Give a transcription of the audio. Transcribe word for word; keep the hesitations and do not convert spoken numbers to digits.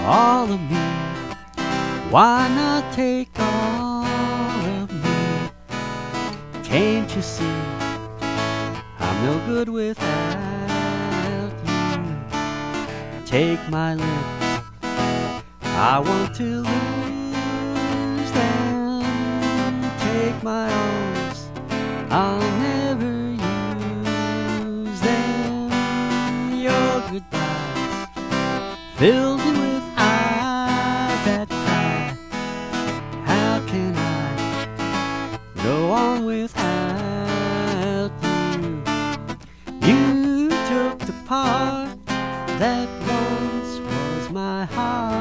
all of me. Why not take all of me? Can't you see I'm no good without you? Take my lips, I want to lose them. Take my arms, I'll never use them. Your goodbyes filled me with eyes that cry. How can I go on without you? You took the part that once was my heart.